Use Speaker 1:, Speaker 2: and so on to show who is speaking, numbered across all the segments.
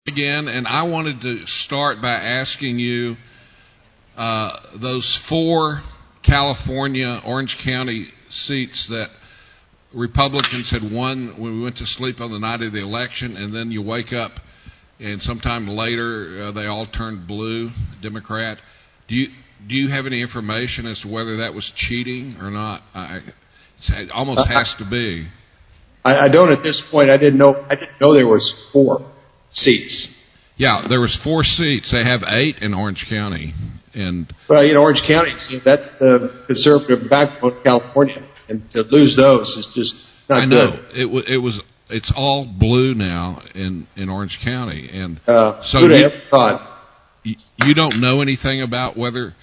Speaker 1: Again, and I wanted to start by asking you those 4 California Orange County seats that Republicans had won when we went to sleep on the night of the election, and then you wake up and sometime later they all turned blue, Democrat. Do you have any information as to whether that was cheating or not? It almost has to be.
Speaker 2: I don't at this point. I didn't know there was 4 seats.
Speaker 1: Yeah, there was 4 seats. They have 8 in Orange County, and
Speaker 2: Orange County, that's the conservative backbone of California, and to lose those is just not good.
Speaker 1: I know it's all blue now in Orange County, and so you don't know anything about whether.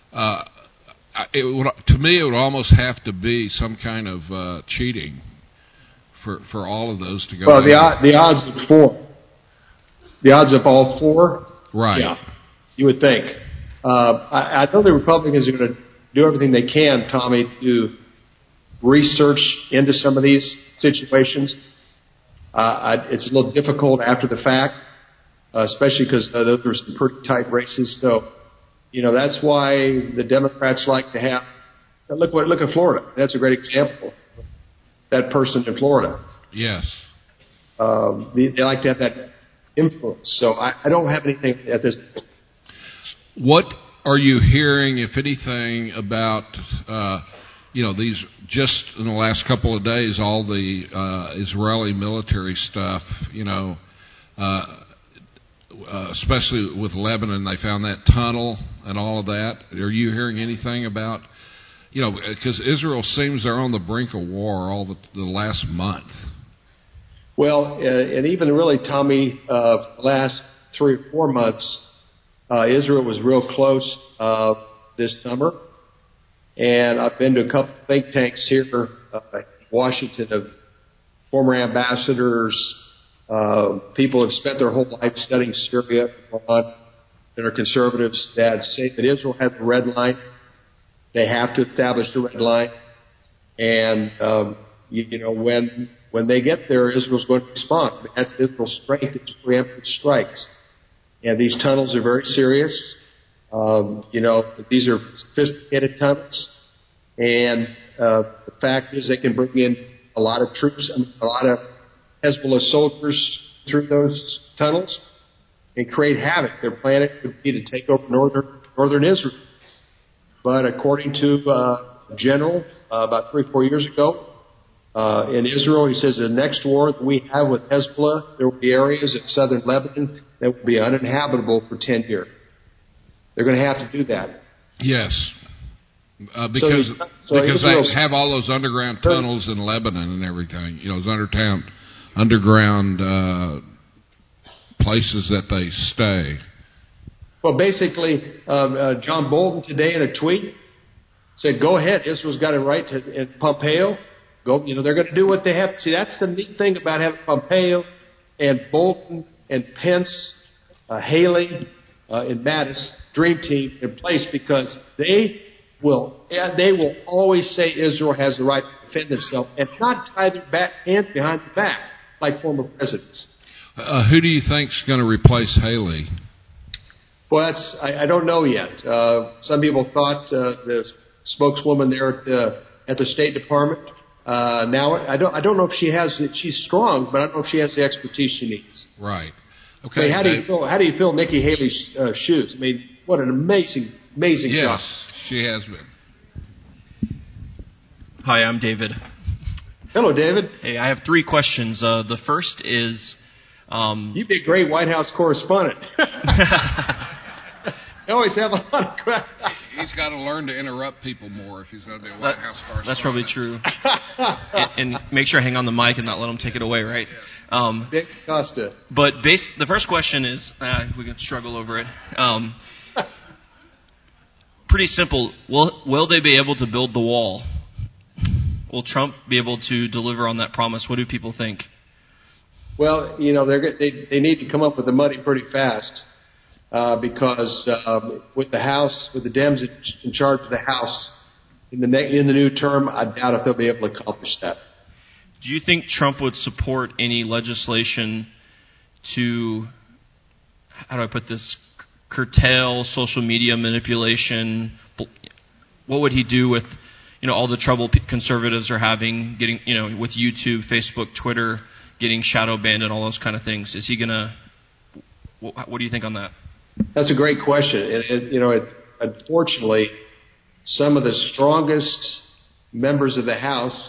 Speaker 1: To me, it would almost have to be some kind of cheating for all of those to go.
Speaker 2: Well, the odds of 4. The odds of all 4?
Speaker 1: Right.
Speaker 2: Yeah, you would think. I know the Republicans are going to do everything they can, Tommy, to research into some of these situations. It's a little difficult after the fact, especially because those are some pretty tight races. So, that's why the Democrats like to have. Look at Florida. That's a great example. That person in Florida.
Speaker 1: Yes.
Speaker 2: They like to have that influence. So I don't have anything at this point.
Speaker 1: What are you hearing, if anything, about these, just in the last couple of days, all the Israeli military stuff, especially with Lebanon, they found that tunnel and all of that. Are you hearing anything about, because Israel seems they're on the brink of war all the last month?
Speaker 2: Well, and even really, Tommy, the last 3 or 4 months, Israel was real close this summer. And I've been to a couple of think tanks here in Washington of former ambassadors, people who have spent their whole life studying Syria that are conservatives that say that Israel has the red line. They have to establish the red line. And, when they get there, Israel's going to respond. That's Israel's strength, it's preemptive strikes. And these tunnels are very serious. These are sophisticated tunnels. And the fact is they can bring in a lot of troops, a lot of Hezbollah soldiers through those tunnels and create havoc. Their plan would be to take over northern Israel. But according to a general about 3 or 4 years ago, in Israel, he says the next war that we have with Hezbollah, there will be areas in southern Lebanon that will be uninhabitable for 10 years. They're going to have to do that.
Speaker 1: Yes. Because they have all those underground tunnels in Lebanon and everything. Those underground places that they stay.
Speaker 2: Well, basically, John Bolton today in a tweet said, go ahead, Israel's got a right to, and Pompeo, go. They're going to do what they have to. See, that's the neat thing about having Pompeo and Bolton and Pence, Haley, and Mattis, dream team in place, because they will always say Israel has the right to defend themselves and not tie their hands behind the back like former presidents.
Speaker 1: Who do you think's going to replace Haley?
Speaker 2: Well, I don't know yet. Some people thought the spokeswoman there at the State Department. Now I don't know if she has it. She's strong, but I don't know if she has the expertise she needs.
Speaker 1: Right. Okay.
Speaker 2: How do you fill Nikki Haley's shoes? I mean, what an amazing job.
Speaker 1: Yes, she has been.
Speaker 3: Hi, I'm David.
Speaker 2: Hello, David.
Speaker 3: Hey, I have 3 questions. The first is,
Speaker 2: you'd be a great White House correspondent. You always have a lot of crap.
Speaker 1: He's got to learn to interrupt people more if he's going to be a White House correspondent.
Speaker 3: That's probably true. and make sure I hang on the mic and not let him take it away, right?
Speaker 2: Dick Costa.
Speaker 3: But the first question is, we can struggle over it. Pretty simple. Will they be able to build the wall? Will Trump be able to deliver on that promise? What do people think?
Speaker 2: Well, they need to come up with the money pretty fast. Because with the Dems in charge of the House in the new term, I doubt if they'll be able to accomplish that.
Speaker 3: Do you think Trump would support any legislation to how do I put this, curtail social media manipulation? What would he do with, all the trouble conservatives are having getting, with YouTube, Facebook, Twitter, getting shadow banned and all those kind of things? Is he going to, what do you think on that?
Speaker 2: That's a great question. Unfortunately, some of the strongest members of the House,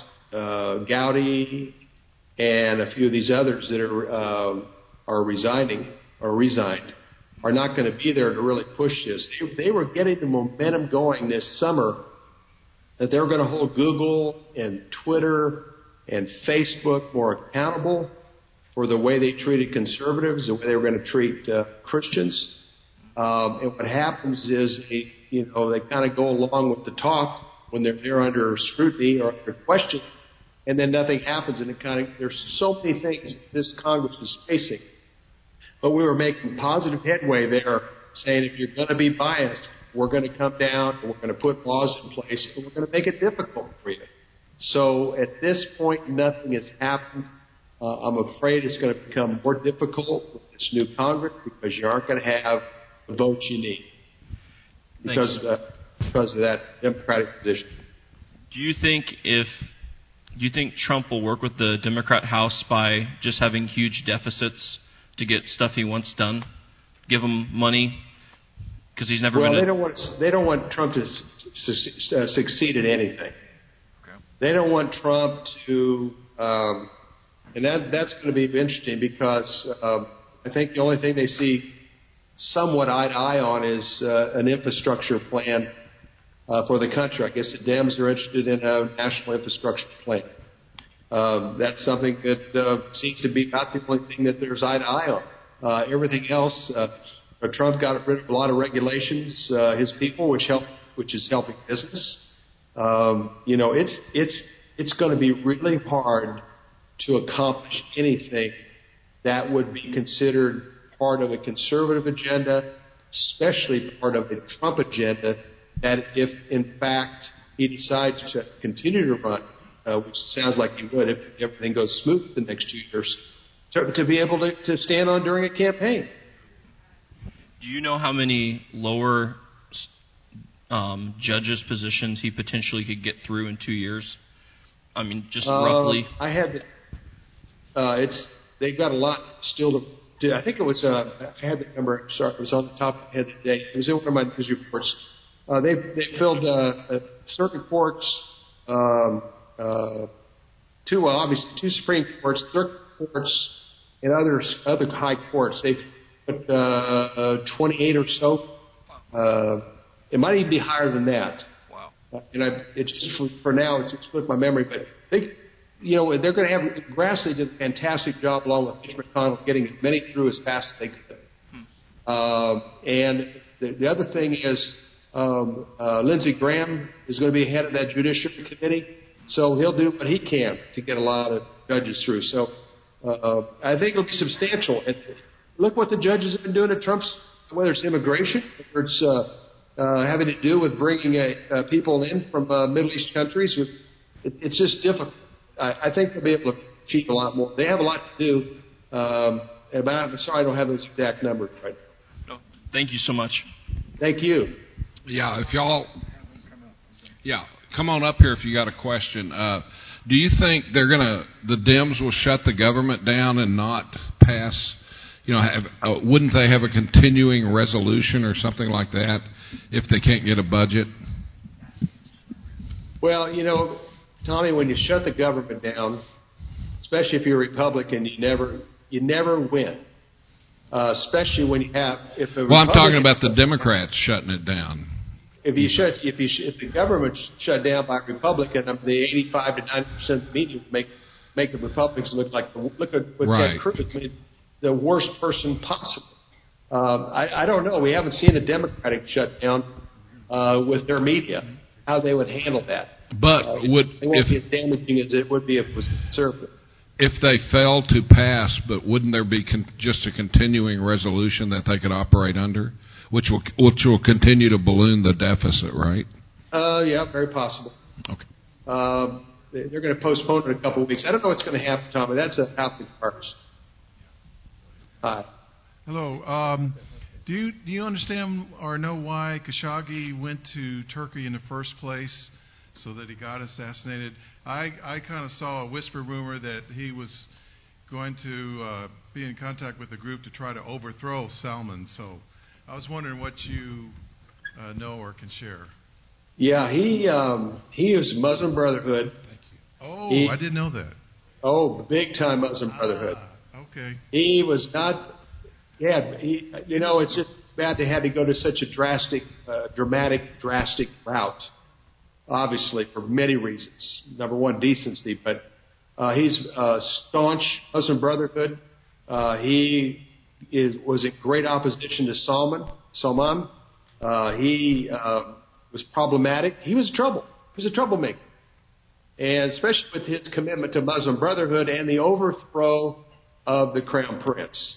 Speaker 2: Gowdy and a few of these others that are resigning or resigned, are not going to be there to really push this. They were getting the momentum going this summer that they were going to hold Google and Twitter and Facebook more accountable for the way they treated conservatives, the way they were going to treat Christians. And what happens is they kind of go along with the talk when they're under scrutiny or under question, and then nothing happens. And there's so many things this Congress is facing. But we were making positive headway there, saying if you're going to be biased, we're going to come down and we're going to put laws in place and we're going to make it difficult for you. So at this point, nothing has happened. I'm afraid it's going to become more difficult with this new Congress because you aren't going to have the votes you need because of that Democratic position.
Speaker 3: Do you think Trump will work with the Democrat House by just having huge deficits to get stuff he wants done? Give him money because he's never.
Speaker 2: Well, they don't want Trump to succeed at anything. Okay. They don't want Trump to, and that's going to be interesting because I think the only thing they see somewhat eye to eye on is an infrastructure plan for the country. I guess the Dems are interested in a national infrastructure plan. That's something that seems to be about the only thing that there's eye to eye on. Everything else, Trump got rid of a lot of regulations, his people, which is helping business. It's going to be really hard to accomplish anything that would be considered part of a conservative agenda, especially part of a Trump agenda, that if, in fact, he decides to continue to run, which sounds like he would if everything goes smooth the next 2 years, to be able to stand on during a campaign.
Speaker 3: Do you know how many lower judges' positions he potentially could get through in 2 years? I mean, just roughly. They've got a lot still to do. I think it was, I had the number, sorry, it was on the top of my head today. It was in one of my news reports. They filled circuit courts, two Supreme Courts, circuit courts, and other high courts. They put 28 or so. It might even be higher than that. Wow.
Speaker 2: It's just for now, it's split my memory, but they're going to have Grassley did a fantastic job along with Mitch McConnell getting as many through as fast as they could. And the other thing is Lindsey Graham is going to be head of that Judiciary Committee, so he'll do what he can to get a lot of judges through. So I think it'll be substantial. And look what the judges have been doing at Trump's, whether it's immigration, whether it's having to do with bringing people in from Middle East countries. It's just difficult. I think they'll be able to achieve a lot more. They have a lot to do. I'm sorry I don't have those exact numbers right now.
Speaker 3: No, thank you so much.
Speaker 2: Thank you.
Speaker 1: Yeah, if y'all... Yeah, come on up here if you got a question. Do you think the Dems will shut the government down and not pass, wouldn't they have a continuing resolution or something like that if they can't get a budget?
Speaker 2: Well, Tommy, when you shut the government down, especially if you're a Republican, you never win. Especially when you have...
Speaker 1: I'm talking about the Democrats shutting it down.
Speaker 2: If the government shut down by a Republican, the 85 to 90% of the media would make the Republicans look at what Ted Cruz made the worst person possible. I don't know. We haven't seen a Democratic shutdown with their media. How they would handle that.
Speaker 1: But
Speaker 2: it won't be as damaging as it would be if it was conservative.
Speaker 1: If they fail to pass, but wouldn't there be just a continuing resolution that they could operate under? Which will continue to balloon the deficit, right?
Speaker 2: Yeah, very possible.
Speaker 1: Okay.
Speaker 2: They're going to postpone it a couple of weeks. I don't know what's going to happen, Tommy. That's out the cards.
Speaker 4: Hello. Do you understand or know why Khashoggi went to Turkey in the first place, so that he got assassinated? I kind of saw a whisper rumor that he was going to be in contact with a group to try to overthrow Salman. So I was wondering what you know or can share.
Speaker 2: Yeah, he was Muslim Brotherhood.
Speaker 4: Thank you. Oh, I didn't know that.
Speaker 2: Oh, big time Muslim Brotherhood.
Speaker 4: Okay.
Speaker 2: He was not. Yeah, it's just bad they had to go to such a drastic route. Obviously, for many reasons. Number one, decency, but he's staunch Muslim Brotherhood. He was in great opposition to Salman. He was problematic. He was trouble. He was a troublemaker, and especially with his commitment to Muslim Brotherhood and the overthrow of the Crown Prince.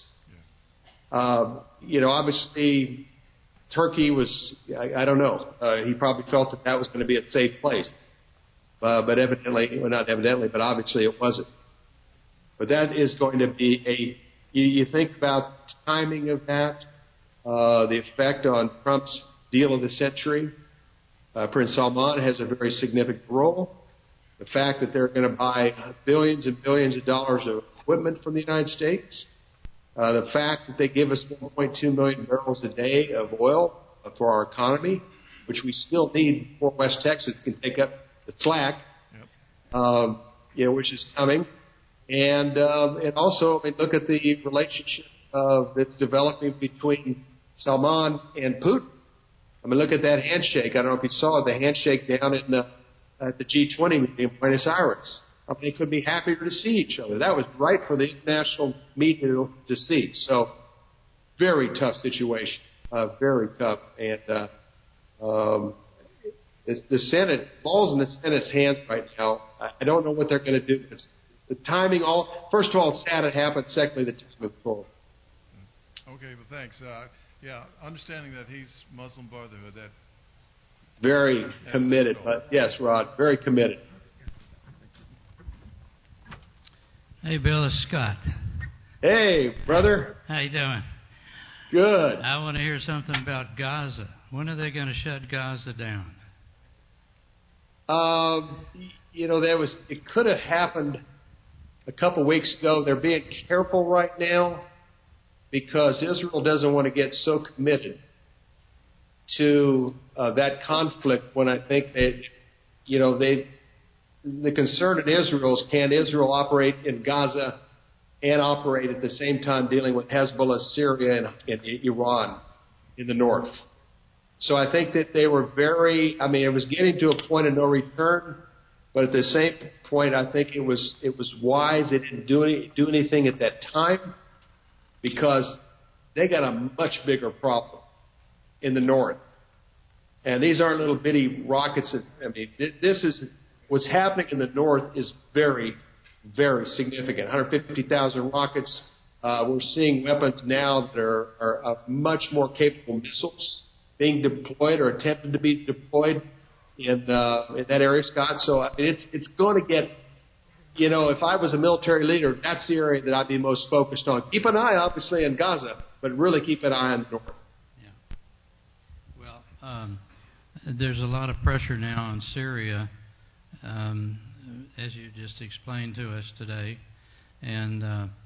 Speaker 2: Obviously, Turkey was, I don't know, he probably felt that was going to be a safe place. But evidently, well, not evidently, but obviously it wasn't. But that is going to be you think about the timing of that, the effect on Trump's deal of the century. Prince Salman has a very significant role. The fact that they're going to buy billions and billions of dollars of equipment from the United States. The fact that they give us 1.2 million barrels a day of oil for our economy, which we still need before West Texas can take up the slack, which is coming. And also, look at the relationship that's developing between Salman and Putin. Look at that handshake. I don't know if you saw the handshake down at the G20 meeting in Buenos Aires. They couldn't be happier to see each other. That was right for the international media to see. So, very tough situation. Very tough. And the Senate, ball's in the Senate's hands right now. I don't know what they're going to do. The timing, first of all, it's sad it happened. Secondly, the timing forward.
Speaker 4: Okay, well, thanks. Understanding that he's Muslim Brotherhood, that
Speaker 2: very committed. But yes, Rod, very committed.
Speaker 5: Hey, Bill, it's Scott.
Speaker 2: Hey, brother.
Speaker 5: How you doing?
Speaker 2: Good.
Speaker 5: I want to hear something about Gaza. When are they going to shut Gaza down?
Speaker 2: It could have happened a couple weeks ago. They're being careful right now because Israel doesn't want to get so committed to that conflict when I think the concern in Israel is, can Israel operate in Gaza and operate at the same time dealing with Hezbollah, Syria, and Iran in the north? So I think that they were it was getting to a point of no return, but at the same point, I think it was wise they didn't do anything at that time because they got a much bigger problem in the north. And these aren't little bitty rockets. This is what's happening in the north is very, very significant. 150,000 rockets. We're seeing weapons now that are much more capable missiles being deployed or attempted to be deployed in that area, Scott. So it's going to get. If I was a military leader, that's the area that I'd be most focused on. Keep an eye, obviously, on Gaza, but really keep an eye on the north.
Speaker 5: Yeah. Well, there's a lot of pressure now on Syria, as you just explained to us today, and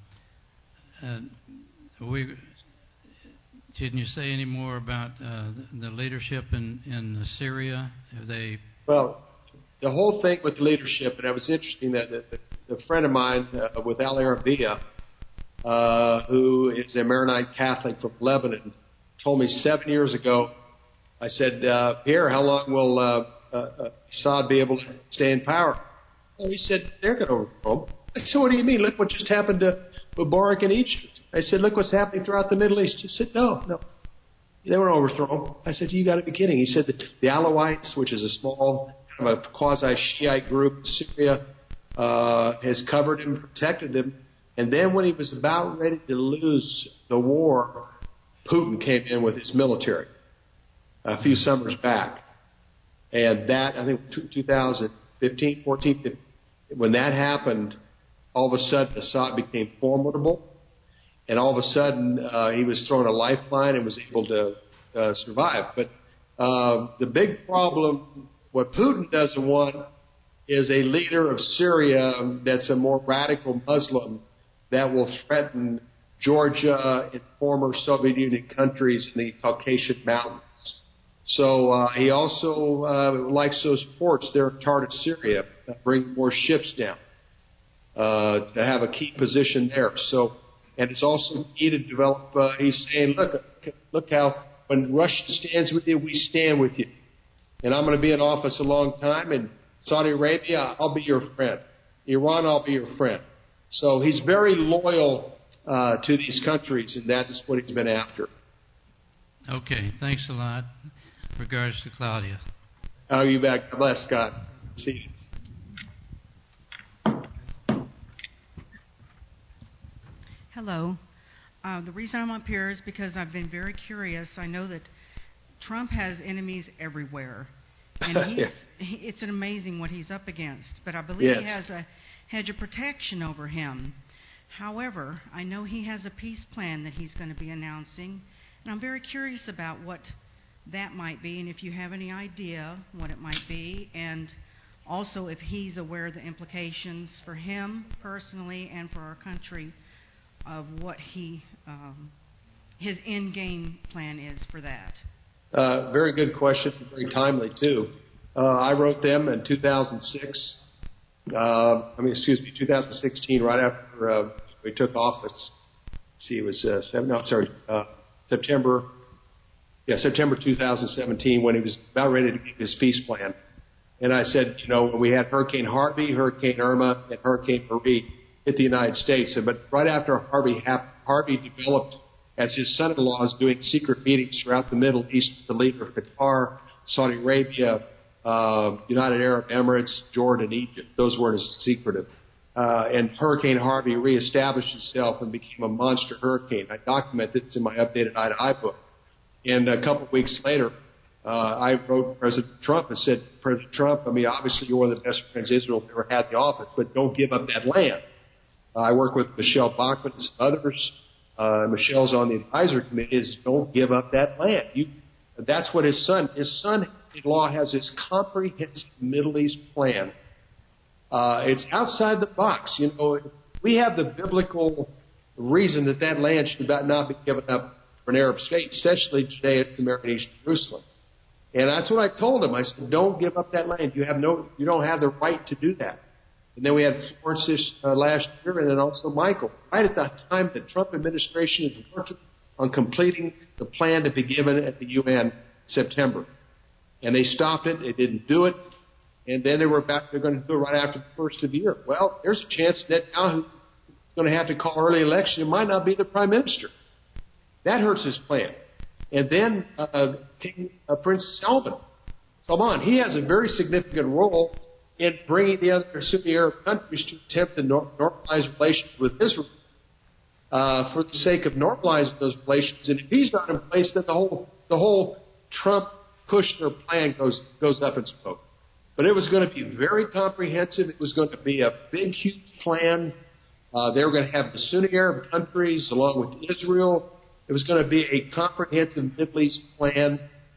Speaker 5: can you say any more about the leadership in Syria? Have they?
Speaker 2: Well, the whole thing with leadership, and it was interesting that a friend of mine with Al Arabiya, who is a Maronite Catholic from Lebanon, told me 7 years ago. I said, Pierre, how long will Assad be able to stay in power? Well, he said, they're going to overthrow him. I said, what do you mean? Look what just happened to Mubarak in Egypt. I said, look what's happening throughout the Middle East. He said, no. They won't overthrow him. I said, you got to be kidding. He said that the Alawites, which is a small kind of a quasi-Shiite group in Syria, has covered him, protected him. And then when he was about ready to lose the war, Putin came in with his military a few summers back. And that, I think, 2015, 14, 15, when that happened, all of a sudden Assad became formidable. and all of a sudden he was thrown a lifeline and was able to survive. But the big problem, what Putin doesn't want, is a leader of Syria that's a more radical Muslim that will threaten Georgia and former Soviet Union countries in the Caucasian Mountains. So he also likes those ports there in Tartus, Syria, bring more ships down to have a key position there. So, and it's also key to develop. He's saying, look how when Russia stands with you, we stand with you. And I'm going to be in office a long time. And Saudi Arabia, I'll be your friend. Iran, I'll be your friend. So he's very loyal to these countries, and that's what he's been after.
Speaker 5: Okay, thanks a lot. Regards to Claudia.
Speaker 2: Oh, you back. God bless, Scott. See you.
Speaker 6: Hello. The reason I'm up here is because I've been very curious. I know that Trump has enemies everywhere. And it's amazing what he's up against. But I believe he has a hedge of protection over him. However, I know he has a peace plan that he's going to be announcing. And I'm very curious about what that might be, and if you have any idea what it might be, and also if he's aware of the implications for him personally and for our country of what his end game plan is for that.
Speaker 2: Very good question, very timely too. I wrote them in 2016, right after we took office. See, it was September 2017, when he was about ready to get his peace plan. And I said, when we had Hurricane Harvey, Hurricane Irma, and Hurricane Marie hit the United States, but right after Harvey happened, Harvey developed, as his son-in-law is doing secret meetings throughout the Middle East with the leader of Qatar, Saudi Arabia, United Arab Emirates, Jordan, Egypt. Those weren't as secretive. And Hurricane Harvey reestablished itself and became a monster hurricane. I document this in my updated Eye to Eye book. And a couple of weeks later, I wrote President Trump and said, President Trump, obviously you're one of the best friends Israel ever had in the office, but don't give up that land. I work with Michelle Bachmann and some others. Michelle's on the advisory committee. Is don't give up that land. That's what his son-in-law has this comprehensive Middle East plan. It's outside the box. We have the biblical reason that land should not be given up for an Arab state, especially today at the American East Jerusalem. And that's what I told him. I said, don't give up that land. You don't have the right to do that. And then we had Florence last year, and then also Michael. Right at the time the Trump administration is working on completing the plan to be given at the UN September. And they stopped it. They didn't do it. And then they're going to do it right after the first of the year. Well, there's a chance that Netanyahu is going to have to call early election. It might not be the prime minister. That hurts his plan. And then Prince Salman, he has a very significant role in bringing the other Sunni Arab countries to attempt to normalize relations with Israel for the sake of normalizing those relations. And if he's not in place, then the whole Trump Kushner plan goes up in smoke. But it was going to be very comprehensive. It was going to be a big, huge plan. They were going to have the Sunni Arab countries along with Israel. It was going to be a comprehensive Middle East plan,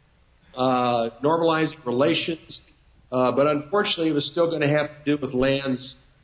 Speaker 2: normalizing relations. But unfortunately, it was still going to have to do with land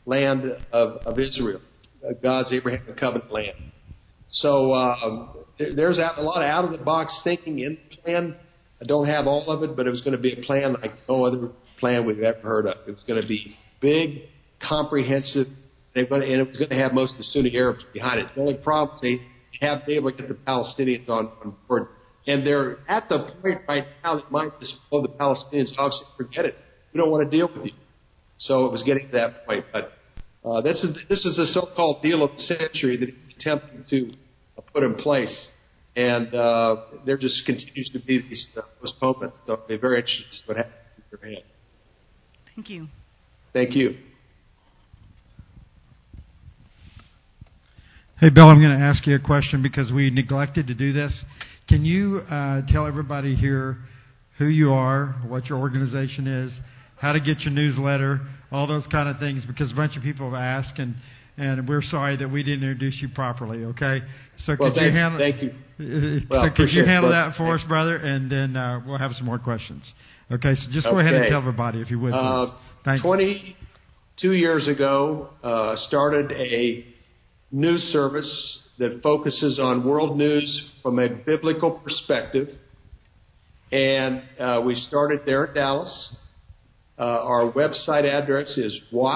Speaker 2: of Israel, God's Abraham covenant land. So there's a lot of out-of-the-box thinking in the plan. I don't have all of it, but it was going to be a plan like no other plan we've ever heard of. It was going to be big, comprehensive, and it was going to have most of the Sunni Arabs behind it. The only problem is they have been able to get the Palestinians on board. And they're at the point right now that might just blow the Palestinians off, say, forget it. We don't want to deal with you. So it was getting to that point. But this is a so-called deal of the century that he's attempting to put in place. And there just continues to be these postponements. So it'll be very interesting to see what happens in your hand.
Speaker 6: Thank you.
Speaker 2: Thank you.
Speaker 7: Hey, Bill, I'm going to ask you a question because we neglected to do this. Can you tell everybody here who you are, what your organization is, how to get your newsletter, all those kind of things, because a bunch of people have asked, and and we're sorry that we didn't introduce you properly. Okay, so
Speaker 2: Well,
Speaker 7: could you handle?
Speaker 2: thank you.
Speaker 7: So could you handle that for
Speaker 2: Thanks.
Speaker 7: us, brother, and then we'll have some more questions. Okay, so just go ahead and tell everybody if you would. Thank you.
Speaker 2: 22 years ago, started a news service that focuses on world news from a biblical perspective, and we started there in Dallas. Our website address is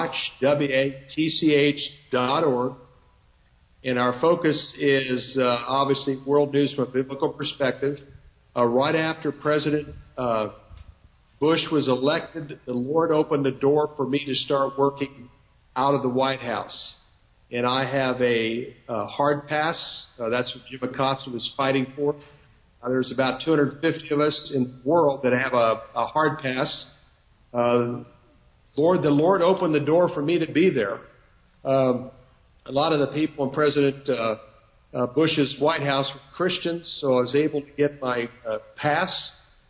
Speaker 2: watch.org, and our focus is obviously world news from a biblical perspective. Right after President Bush was elected, the Lord opened the door for me to start working out of the White House. And I have a hard pass. That's what Jim Acosta was fighting for. There's about 250 of us in the world that have a hard pass. The Lord opened the door for me to be there. A lot of the people in President Bush's White House were Christians, so I was able to get my pass.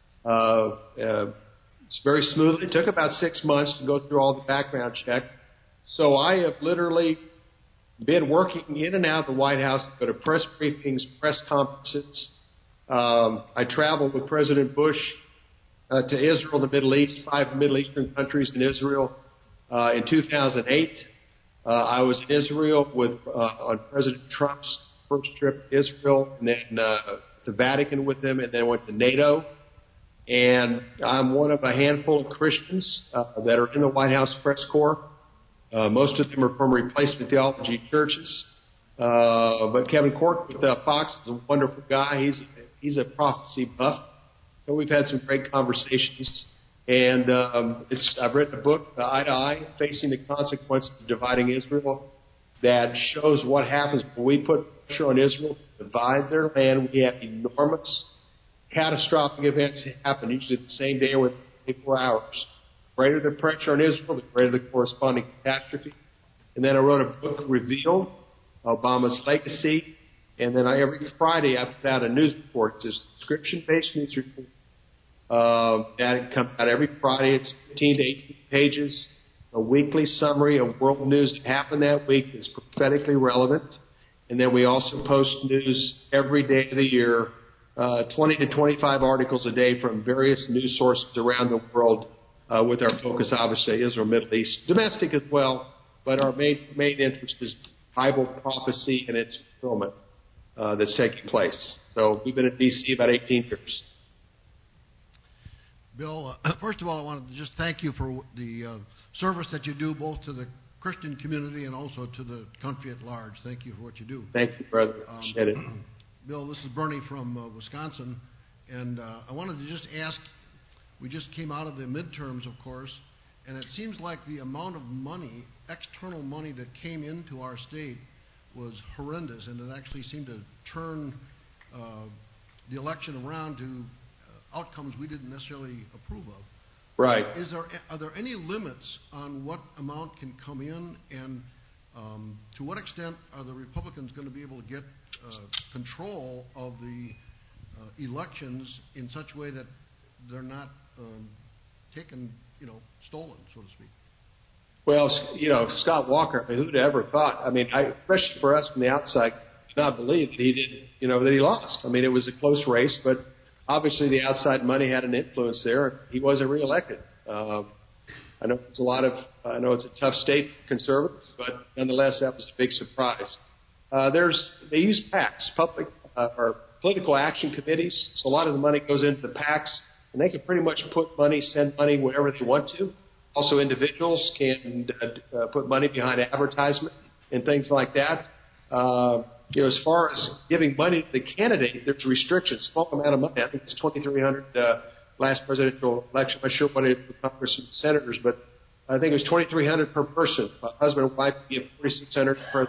Speaker 2: It's very smoothly. It took about 6 months to go through all the background check. So I have literally been working in and out of the White House, go to press briefings, press conferences. I traveled with President Bush to Israel, the Middle East, 5 Middle Eastern countries in Israel in 2008. I was in Israel on President Trump's first trip to Israel, and then the Vatican with him, and then went to NATO. And I'm one of a handful of Christians that are in the White House press corps. Most of them are from replacement theology churches. But Kevin Cork with Fox is a wonderful guy. He's a prophecy buff. So we've had some great conversations. And I've written a book, Eye to Eye, Facing the Consequences of Dividing Israel, that shows what happens when we put pressure on Israel to divide their land. We have enormous catastrophic events happen, usually the same day or within 24 hours. The greater the pressure on Israel, the greater the corresponding catastrophe. And then I wrote a book, Reveal, Obama's Legacy. And then every Friday I put out a news report. It's a subscription-based news report. That comes out every Friday. It's 15 to 18 pages. A weekly summary of world news that happened that week is prophetically relevant. And then we also post news every day of the year, 20 to 25 articles a day from various news sources around the world, with our focus, obviously, Israel, Middle East, domestic as well. But our main interest is Bible prophecy and its fulfillment that's taking place. So we've been in D.C. about 18 years.
Speaker 8: Bill, first of all, I wanted to just thank you for the service that you do both to the Christian community and also to the country at large. Thank you for what you do.
Speaker 2: Thank you, brother. Appreciate it.
Speaker 8: Bill, this is Bernie from Wisconsin, and I wanted to just ask, we just came out of the midterms, of course, and it seems like the amount of money, external money that came into our state was horrendous, and it actually seemed to turn the election around to outcomes we didn't necessarily approve of.
Speaker 2: Right.
Speaker 8: Are there any limits on what amount can come in, and to what extent are the Republicans going to be able to get control of the elections in such a way that they're not taken, stolen, so to speak?
Speaker 2: Well, Scott Walker, who'd ever thought? Especially for us from the outside, did not believe that he did, that he lost. It was a close race, but obviously the outside money had an influence there. He wasn't reelected. I know it's a tough state for conservatives, but nonetheless, that was a big surprise. They use PACs, public or political action committees. So a lot of the money goes into the PACs, and they can pretty much send money wherever they want to. Also, individuals can put money behind advertisement and things like that. As far as giving money to the candidate, there's restrictions. Small amount of money. I think it's $2,300 last presidential election. I'm not sure what it is with Congress and senators, but I think it was $2,300 per person. A husband and wife give $4,600 per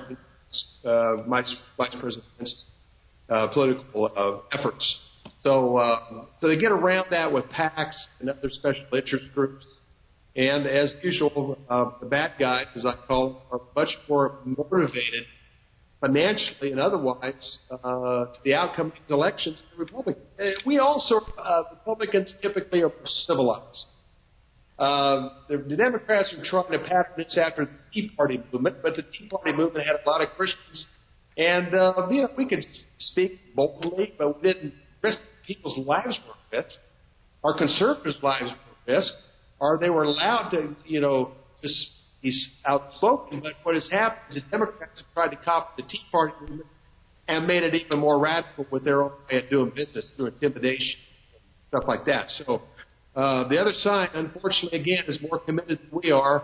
Speaker 2: vice president's political efforts. So they get around that with PACs and other special interest groups. And as usual, the bad guys, as I call them, are much more motivated financially and otherwise to the outcome of these elections than Republicans. And we also, Republicans typically are more civilized. The Democrats are trying to pattern this after the Tea Party movement, but the Tea Party movement had a lot of Christians. And, we could speak boldly, but we didn't risk people's lives were at risk. Our conservatives' lives were at risk. Or they were allowed to, just be outspoken. But what has happened is the Democrats have tried to copy the Tea Party movement and made it even more radical with their own way of doing business through intimidation and stuff like that. So the other side, unfortunately, again, is more committed than we are.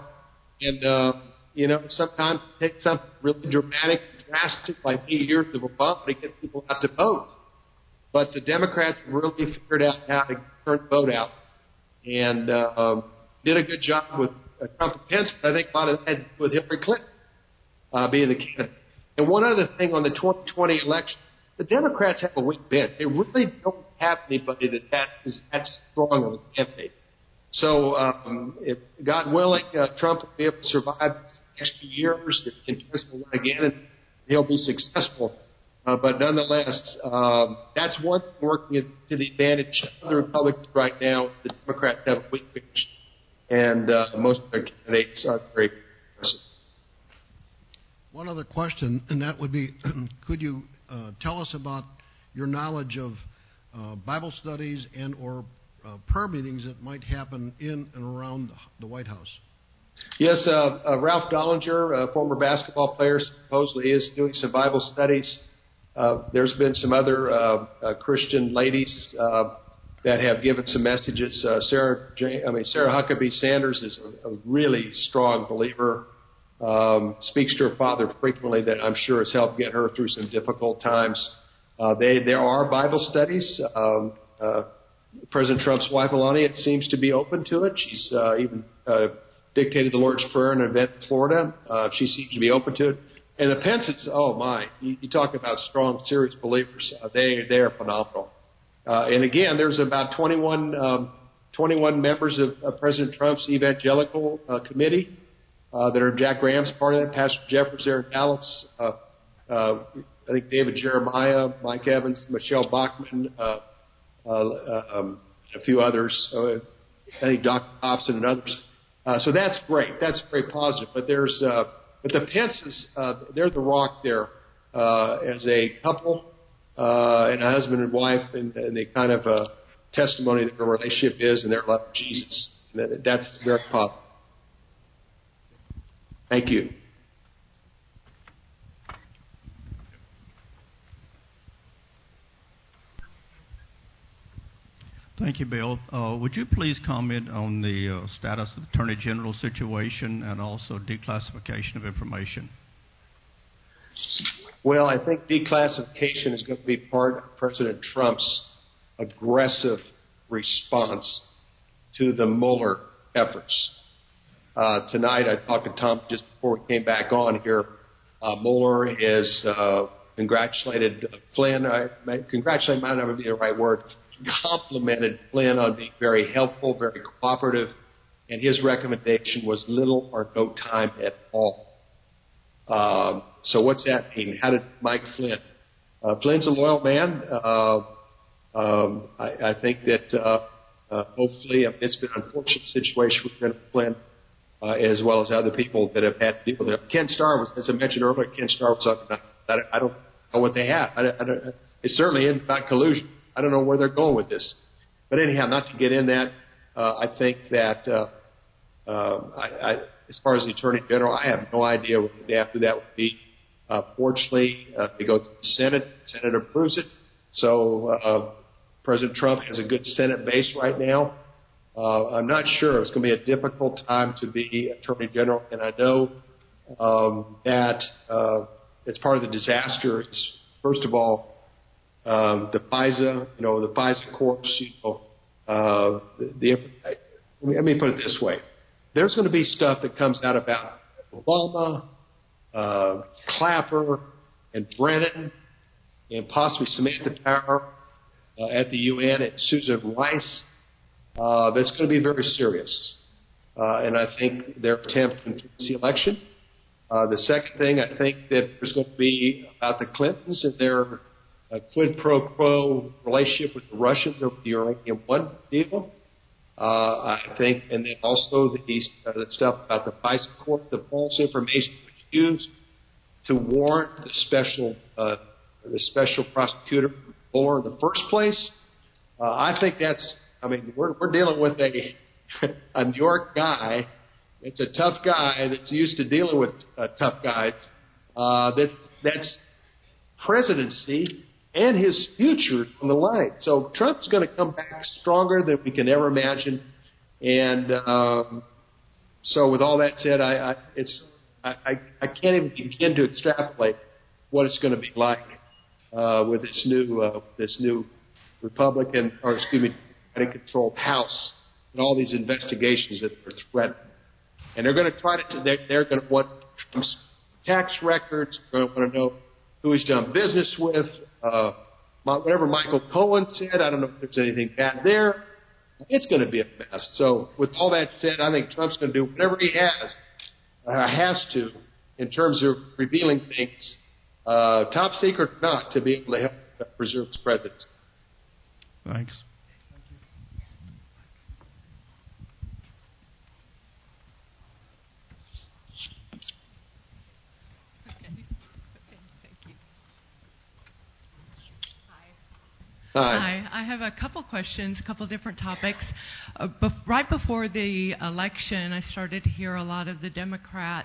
Speaker 2: And, sometimes it takes something really dramatic and drastic like 8 years of Obama to get people out to vote. But the Democrats have really figured out how to turn the vote out and did a good job with Trump and Pence, but I think a lot of that had to do with Hillary Clinton being the candidate. And one other thing on the 2020 election, the Democrats have a weak bench. They really don't have anybody that is that strong of a candidate. So, if God willing, Trump will be able to survive the next few years. If Pence will run again, and he'll be successful. But nonetheless, that's one thing working to the advantage of the Republicans right now. The Democrats have a weak bench, and most of their candidates are very progressive.
Speaker 8: One other question, and that would be, could you tell us about your knowledge of Bible studies and or prayer meetings that might happen in and around the White House?
Speaker 2: Yes, Ralph Dollinger, former basketball player, supposedly is doing some Bible studies. There's been some other Christian ladies that have given some messages. Sarah Huckabee Sanders is a really strong believer. Speaks to her father frequently, that I'm sure has helped get her through some difficult times. There are Bible studies. President Trump's wife, Melania, seems to be open to it. She's even dictated the Lord's Prayer in an event in Florida. She seems to be open to it. And the Pences, oh my, you talk about strong, serious believers. They are phenomenal. And again, there's about 21 members of President Trump's evangelical committee that are Jack Graham's part of that. Pastor Jeff was there in Dallas. I think David Jeremiah, Mike Evans, Michelle Bachmann, a few others. I think Dr. Hobson and others. So that's great. That's very positive. But but the Pences, they're the rock there as a couple and a husband and wife, and the kind of testimony that their relationship is and their love of Jesus. And that's very positive. Thank you.
Speaker 9: Thank you, Bill. Would you please comment on the status of the Attorney General situation and also declassification of information?
Speaker 2: Well, I think declassification is going to be part of President Trump's aggressive response to the Mueller efforts. Tonight, I talked to Tom just before we came back on here. Mueller has congratulated Flynn. Congratulate might not be the right word. Complimented Flynn on being very helpful, very cooperative, and his recommendation was little or no time at all. So what's that mean? How did Mike Flynn? Flynn's a loyal man. I think that hopefully it's been an unfortunate situation with Senator Flynn, as well as other people that have had to deal with it. Ken Starr was, as I mentioned earlier, Ken Starr was up. I don't know what they have. It certainly isn't about collusion. I don't know where they're going with this. But anyhow, not to get in that, I think that as far as the Attorney General, I have no idea what the day after that would be. Fortunately, they go to the Senate. The Senate approves it. So President Trump has a good Senate base right now. I'm not sure. It's going to be a difficult time to be Attorney General. And I know that it's part of the disaster. It's, first of all, the FISA courts, let me put it this way. There's going to be stuff that comes out about Obama, Clapper, and Brennan, and possibly Samantha Power at the UN, and Susan Rice. That's going to be very serious. And I think their attempt to influence the election. The second thing, I think that there's going to be about the Clintons and their quid pro quo relationship with the Russians over the Uranium One deal. I think, and then also the stuff about the FISA court, the false information was used to warrant the special prosecutor for in the first place. I think we're dealing with a New York guy. It's a tough guy that's used to dealing with tough guys. That's presidency and his future on the line. So Trump's going to come back stronger than we can ever imagine. And so with all that said, I can't even begin to extrapolate what it's going to be like with this new Republican, or excuse me, Democratic-controlled House and all these investigations that are threatened. And they're going to try to. They're going to want Trump's tax records. They're going to want to know who he's done business with. Whatever Michael Cohen said, I don't know if there's anything bad there. It's going to be a mess. So with all that said, I think Trump's going to do whatever he has to, in terms of revealing things, top secret or not, to be able to help preserve his presidency.
Speaker 9: Thanks.
Speaker 10: Hi. I have a couple questions, a couple different topics. Right before the election, I started to hear a lot of the Democrats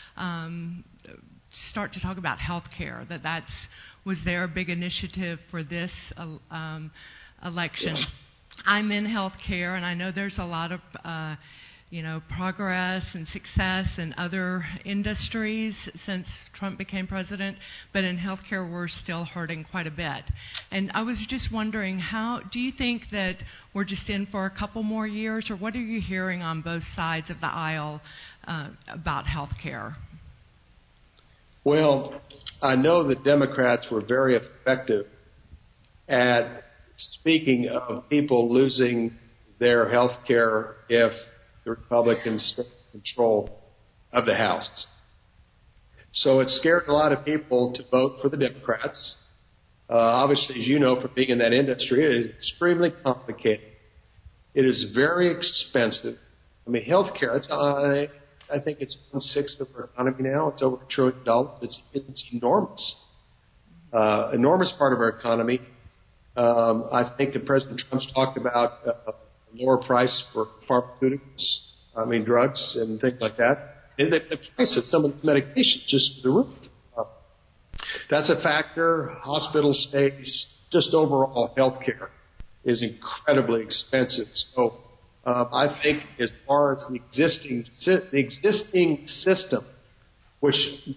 Speaker 10: start to talk about health care, that was their big initiative for this election. I'm in health care, and I know there's a lot of progress and success in other industries since Trump became president, but in healthcare we're still hurting quite a bit. And I was just wondering, how do you think that we're just in for a couple more years, or what are you hearing on both sides of the aisle about healthcare?
Speaker 2: Well, I know the Democrats were very effective at speaking of people losing their health care if the Republicans take control of the House. So it scared a lot of people to vote for the Democrats. Obviously, as you know from being in that industry, it is extremely complicated. It is very expensive. I mean, health care, I think it's 1/6 of our economy now. It's over $1 trillion. It's enormous. Enormous part of our economy. I think that President Trump's talked about lower price for pharmaceuticals, drugs and things like that. And the price of some of the medications just through the roof. That's a factor. Hospital stays, just overall health care is incredibly expensive. So I think as far as the existing system, which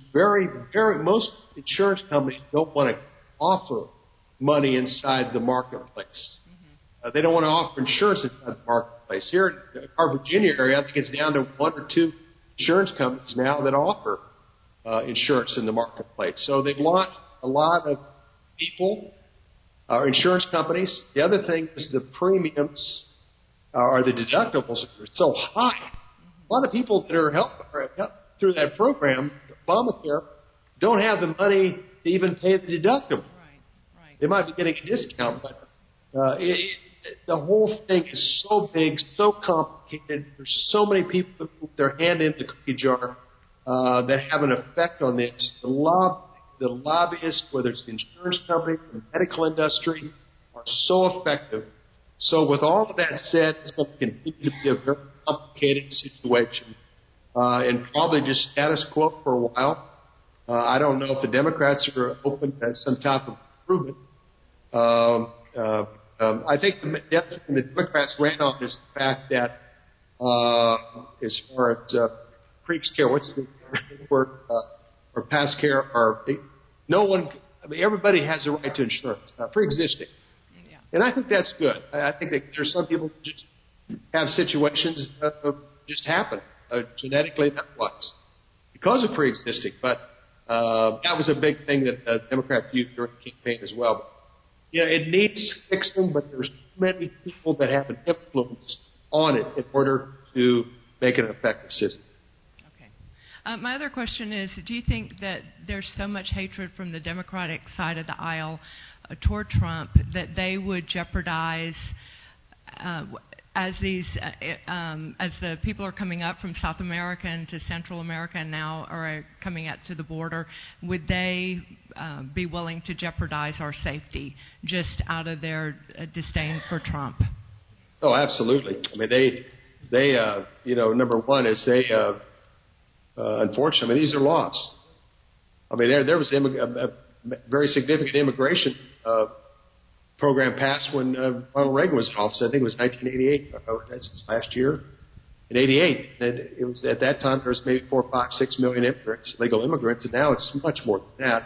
Speaker 2: most insurance companies don't want to offer money inside the marketplace. They don't want to offer insurance inside the marketplace. Here in our Virginia area, I think it's down to 1 or 2 insurance companies now that offer insurance in the marketplace. So they've lost a lot of people, insurance companies. The other thing is the premiums or the deductibles are so high. A lot of people that are helped through that program, Obamacare, don't have the money to even pay the deductible. Right. They might be getting a discount, but the whole thing is so big, so complicated. There's so many people that put their hand in the cookie jar that have an effect on this. The lobbyists, whether it's the insurance company, the medical industry, are so effective. So with all of that said, it's going to continue to be a very complicated situation and probably just status quo for a while. I don't know if the Democrats are open to some type of improvement. I think the Democrats ran on is the fact that as far as pre-care care, what's the word, or past care, everybody has a right to insurance, pre-existing. Yeah. And I think that's good. I think that there's some people who just have situations that just happen, genetically and otherwise, because of pre-existing. But that was a big thing that the Democrats used during the campaign as well. It needs fixing, but there's too many people that have an influence on it in order to make it an effective system.
Speaker 10: Okay. My other question is, do you think that there's so much hatred from the Democratic side of the aisle toward Trump that they would jeopardize as the people are coming up from South America into Central America and now are coming out to the border, would they be willing to jeopardize our safety just out of their disdain for Trump?
Speaker 2: Oh, absolutely. I mean, they number one is they, unfortunately, I mean, these are laws. I mean, there was a very significant immigration program passed when Ronald Reagan was in office. I think it was 1988. That's last year. In '88, and it was at that time there was maybe 4, 5, 6 million immigrants, legal immigrants, and now it's much more than that.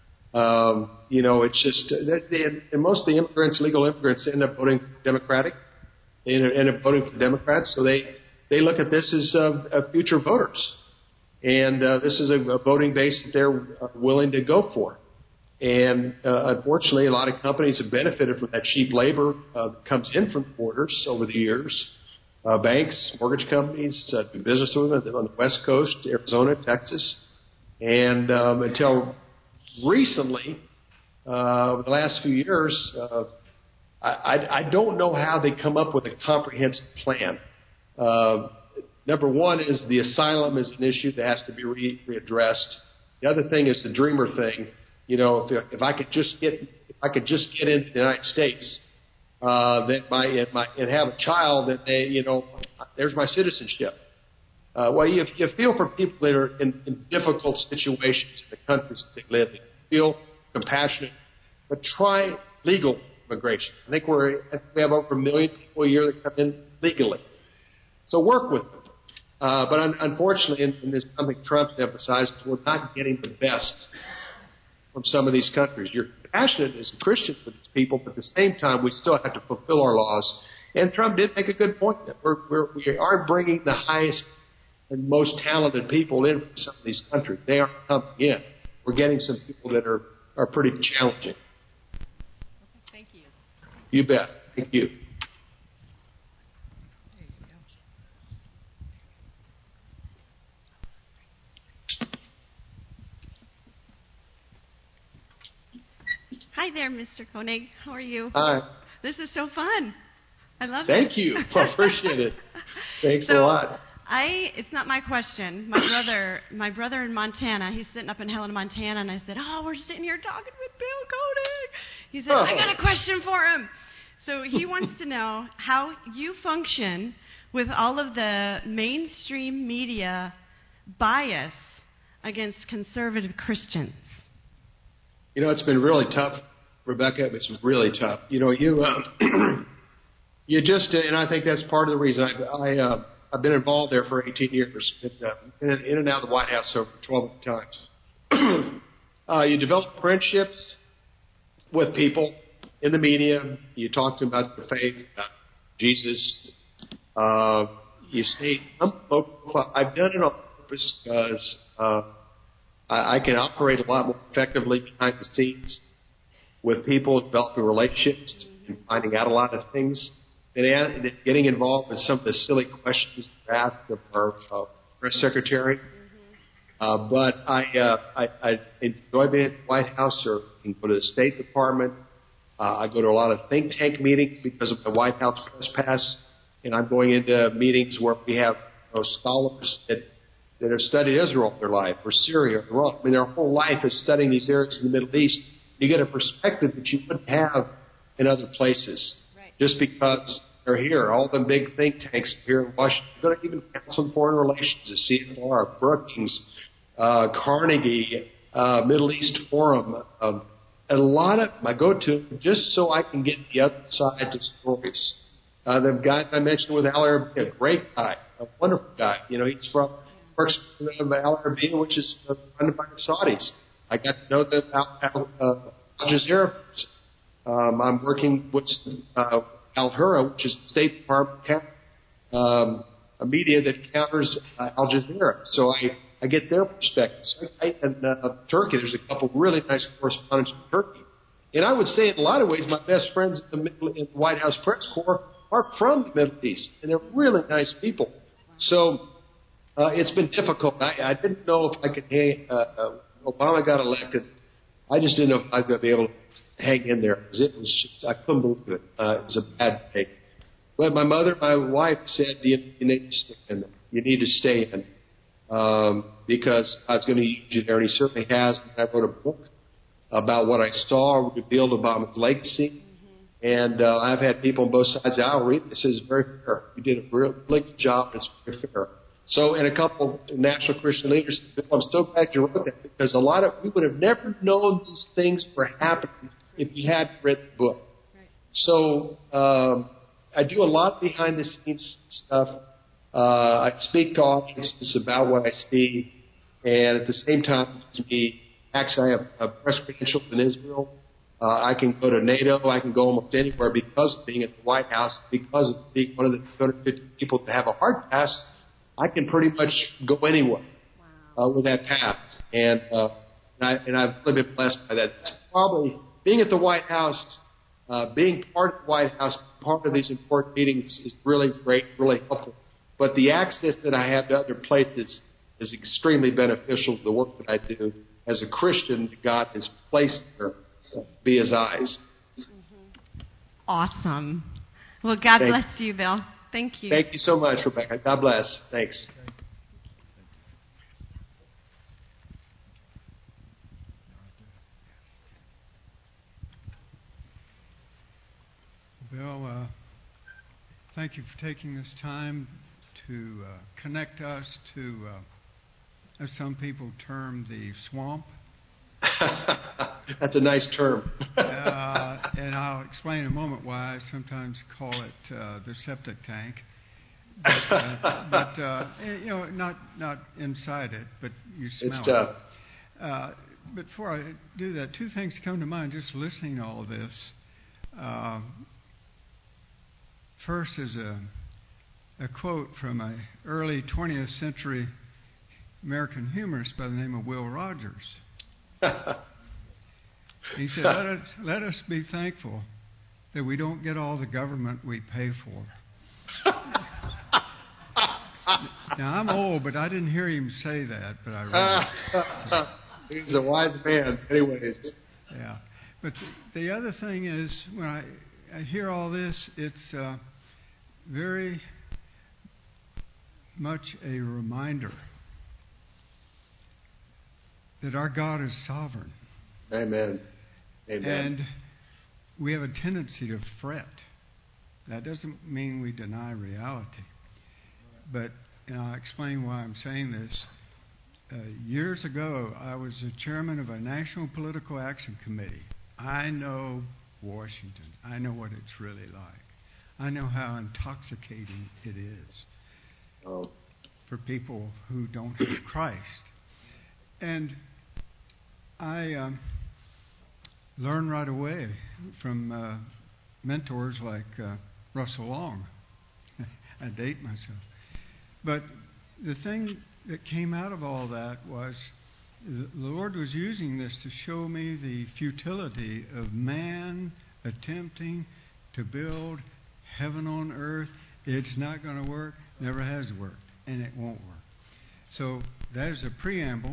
Speaker 2: It's just and most of the immigrants, legal immigrants, end up voting Democratic. They end up voting for Democrats, so they look at this as future voters, and this is a voting base that they're willing to go for. And unfortunately, a lot of companies have benefited from that cheap labor that comes in from borders over the years. Banks, mortgage companies, do business with them on the West Coast, Arizona, Texas. And until recently, over the last few years, I don't know how they come up with a comprehensive plan. Number one is the asylum is an issue that has to be readdressed. The other thing is the dreamer thing. If I could just get into the United States, and have a child, that there's my citizenship. Well, you feel for people that are in difficult situations in the countries that they live in. Feel compassionate, but try legal immigration. I think we have over 1 million people a year that come in legally. So work with them. But unfortunately, in this something Trump emphasized, we're not getting the best from some of these countries. You're passionate as a Christian for these people, but at the same time, we still have to fulfill our laws. And Trump did make a good point that we aren't bringing the highest and most talented people in from some of these countries. They aren't coming in. We're getting some people that are pretty challenging.
Speaker 10: Okay, thank you.
Speaker 2: You bet. Thank you.
Speaker 11: Hi there, Mr. Koenig. How are you?
Speaker 2: Hi.
Speaker 11: This is so fun. I love it.
Speaker 2: Thank you. I appreciate it. Thanks a lot.
Speaker 11: It's not my question. My brother in Montana, he's sitting up in Helena, Montana, and I said, we're sitting here talking with Bill Koenig. He said, I got a question for him. So he wants to know how you function with all of the mainstream media bias against conservative Christians.
Speaker 2: It's been really tough, Rebecca. It's really tough. You just, and I think that's part of the reason I've been involved there for 18 years, in and out of the White House over 12 times. You develop friendships with people in the media. You talk to them about their faith, about Jesus. You state some local. I've done it on purpose because I can operate a lot more effectively behind the scenes with people, developing relationships and finding out a lot of things, and getting involved with some of the silly questions asked of our press secretary. But I enjoy being at the White House, or can go to the State Department. I go to a lot of think tank meetings because of the White House press pass, and I'm going into meetings where we have scholars that have studied Israel all their life, or Syria, or Iraq. I mean, their whole life is studying these areas in the Middle East. You get a perspective that you wouldn't have in other places, just because they're here. All the big think tanks here in Washington, go to even Council on Foreign Relations, the CFR, Brookings, Carnegie, Middle East Forum. A lot of them I go to just so I can get the other side to stories. The guy I mentioned with Al Arabi, a great guy, a wonderful guy. He's works for Al Arabi, which is funded by the Saudis. I got to know the Al Jazeera. I'm working with Al Hurra, which is the State Department, a media that counters Al Jazeera. So I get their perspectives. And Turkey, there's a couple really nice correspondents from Turkey. And I would say, in a lot of ways, my best friends in the White House press corps are from the Middle East, and they're really nice people. So it's been difficult. I didn't know if I could Obama got elected. I just didn't know if I was going to be able to hang in there, because it was just, I couldn't believe it. It was a bad day. But my mother, my wife said, you need to stay in. You need to stay in. Because God's going to use you there, and He certainly has. And I wrote a book about what I saw revealed about His legacy. And I've had people on both sides of the aisle read this. It's very fair. You did a really good job. It's very fair. So, and a couple of national Christian leaders said, Bill, I'm so glad you wrote that, because we would have never known these things were happening if you hadn't written the book. Right. So I do a lot behind the scenes stuff. I speak to audiences about what I see, and at the same time, actually, I have a press credentials in Israel. I can go to NATO. I can go almost anywhere because of being at the White House, because of being one of the 250 people that have a hard pass. I can pretty much go anywhere with that pass, and I've really been blessed by that. That's probably being at the White House, being part of the White House, part of these important meetings is really great, really helpful. But the access that I have to other places is extremely beneficial to the work that I do as a Christian. God has placed there to be His eyes.
Speaker 11: Awesome. Well, God bless you, Bill. Thank you.
Speaker 2: Thank you so much, Rebecca. God bless. Thanks.
Speaker 12: Bill, thank you for taking this time to connect us to, as some people term, the swamp.
Speaker 2: That's a nice term.
Speaker 12: And I'll explain in a moment why I sometimes call it the septic tank. But not inside it, but you smell it. But before I do that, two things come to mind just listening to all of this. First is a quote from an early 20th century American humorist by the name of Will Rogers. He said, let us be thankful that we don't get all the government we pay for. Now, I'm old, but I didn't hear him say that, but I read
Speaker 2: it. He's a wise man, anyways.
Speaker 12: Yeah. But the other thing is, when I hear all this, it's very much a reminder that our God is sovereign.
Speaker 2: Amen. Amen.
Speaker 12: And we have a tendency to fret. That doesn't mean we deny reality. But I'll explain why I'm saying this. Years ago, I was the chairman of a National Political Action Committee. I know Washington. I know what it's really like. I know how intoxicating it is for people who don't have Christ. And I learned right away from mentors like Russell Long. I date myself. But the thing that came out of all that was the Lord was using this to show me the futility of man attempting to build heaven on earth. It's not going to work, never has worked, and it won't work. So that is a preamble,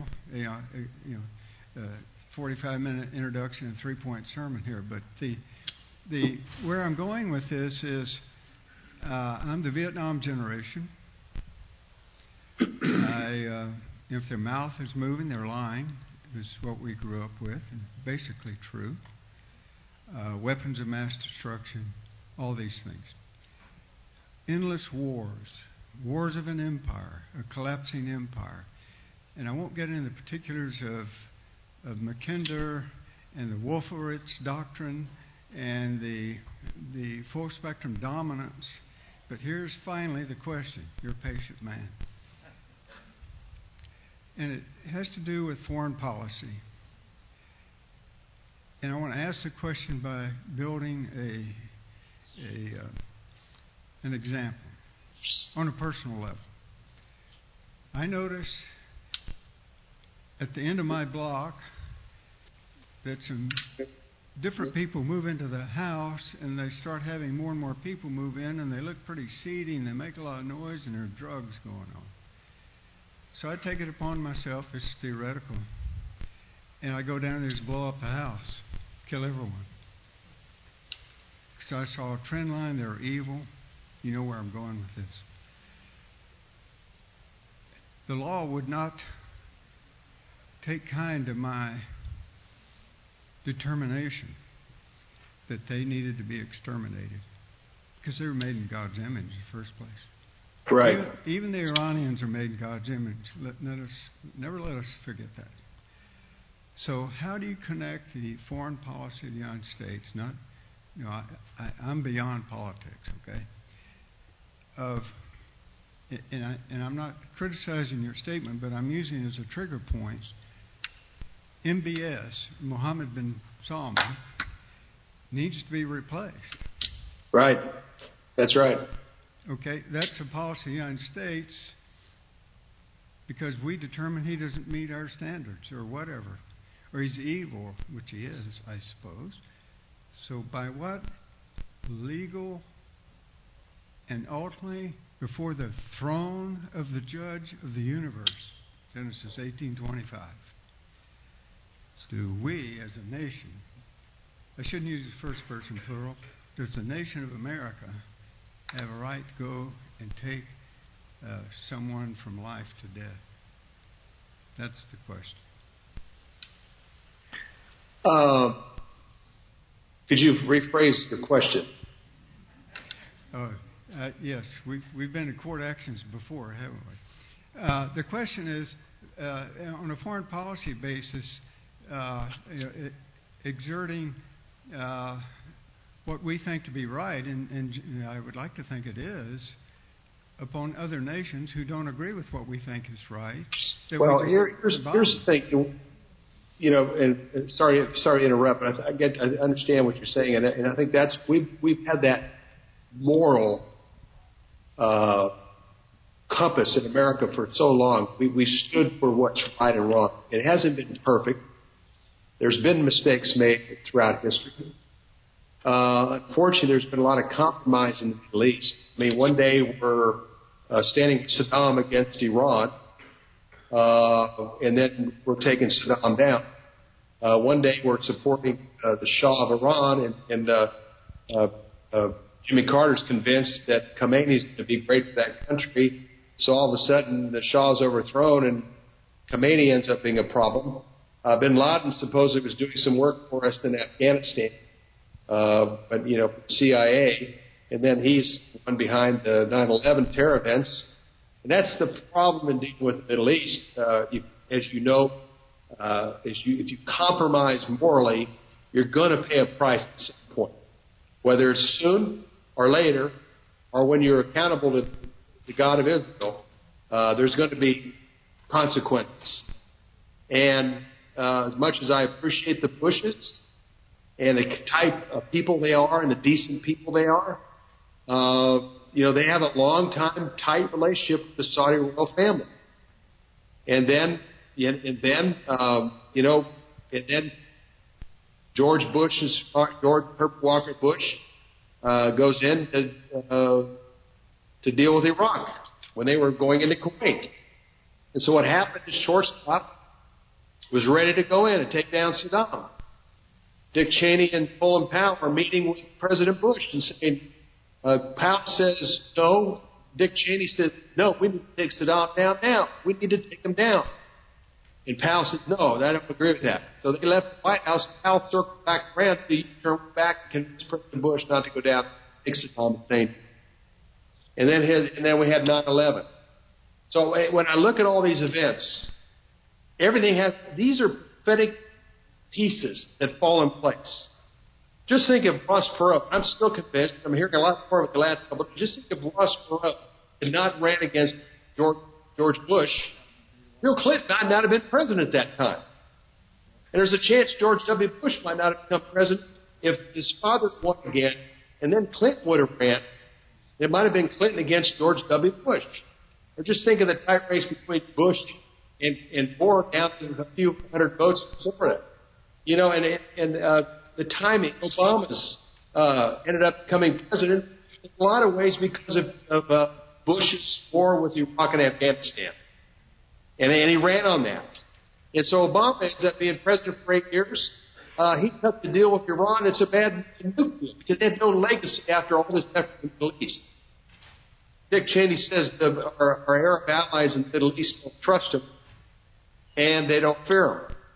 Speaker 12: 45-minute introduction and 3-point sermon here. But the where I'm going with this is I'm the Vietnam generation. If their mouth is moving, they're lying. Is what we grew up with, and basically true. Weapons of mass destruction, all these things. Endless wars, wars of an empire, a collapsing empire. And I won't get into the particulars of Mackinder and the Wolfowitz doctrine and the full spectrum dominance. But here's finally the question. You're a patient man. And it has to do with foreign policy. And I want to ask the question by building an example on a personal level. I notice at the end of my block that some different people move into the house, and they start having more and more people move in, and they look pretty seedy, and they make a lot of noise, and there are drugs going on. So I take it upon myself, this is theoretical, and I go down there to blow up the house, kill everyone. So I saw a trend line, they were evil, You know where I'm going with this. The law would not take kind to my determination that they needed to be exterminated because they were made in God's image in the first place.
Speaker 2: Right.
Speaker 12: Even the Iranians are made in God's image. Never let us forget that. So how do you connect the foreign policy of the United States? I'm beyond politics, okay? And I'm not criticizing your statement, but I'm using it as a trigger point. MBS, Mohammed bin Salman, needs to be replaced.
Speaker 2: Right. That's right.
Speaker 12: Okay, that's a policy of the United States because we determine he doesn't meet our standards or whatever. Or he's evil, which he is, I suppose. So by what legal and ultimately before the throne of the judge of the universe, Genesis 18:25, do we as a nation, I shouldn't use the first person plural, does the nation of America have a right to go and take someone from life to death? That's the question.
Speaker 2: Could you rephrase your question?
Speaker 12: Yes, we've been in court actions before, haven't we? The question is, on a foreign policy basis, exerting what we think to be right, and I would like to think it is, upon other nations who don't agree with what we think is right.
Speaker 2: Well, here's the thing. And sorry to interrupt, but I understand what you're saying, and I think that's we've had that moral compass in America for so long. We stood for what's right and wrong. It hasn't been perfect. There's been mistakes made throughout history. Unfortunately, there's been a lot of compromise in the Middle East. I mean, one day we're standing Saddam against Iran, and then we're taking Saddam down. One day we're supporting the Shah of Iran, and Jimmy Carter's convinced that Khomeini's going to be great for that country. So all of a sudden the Shah's overthrown, and Khomeini ends up being a problem. Bin Laden supposedly was doing some work for us in Afghanistan, but CIA, and then he's the one behind the 9/11 terror events. And that's the problem in dealing with the Middle East. As you know, if you compromise morally, you're going to pay a price at some point, whether it's soon or later, or when you're accountable to the God of Israel. There's going to be consequences. And as much as I appreciate the Bushes and the type of people they are and the decent people they are, they have a long-time tight relationship with the Saudi royal family. And then George Herbert Walker Bush goes in to deal with Iraq when they were going into Kuwait. And so what happened is Shortstop was ready to go in and take down Saddam. Dick Cheney and Colin Powell are meeting with President Bush and saying, Powell says no. Dick Cheney says, no, we need to take Saddam down now. We need to take him down. And Powell says, no, I don't agree with that. So they left the White House. Powell circled back around, turned back and convinced President Bush not to go down and take Saddam Hussein. And then we had 9/11. So when I look at all these events, these are prophetic pieces that fall in place. Just think of Ross Perot. I'm still convinced, I'm hearing a lot more of it the last couple of years. Just think of Ross Perot had not ran against George Bush. Bill Clinton might not have been president at that time. And there's a chance George W. Bush might not have become president if his father won again, and then Clinton would have ran. It might have been Clinton against George W. Bush. Or just think of the tight race between Bush and Gore down to a few hundred votes in Florida. And the timing, Obama's ended up becoming president in a lot of ways because of Bush's war with Iraq and Afghanistan. And he ran on that. And so Obama ends up being president for 8 years. He cut the deal with Iran. It's a bad deal because they had no legacy after all this effort in the Middle East. Dick Cheney says our Arab allies in the Middle East don't trust him, and they don't fear him.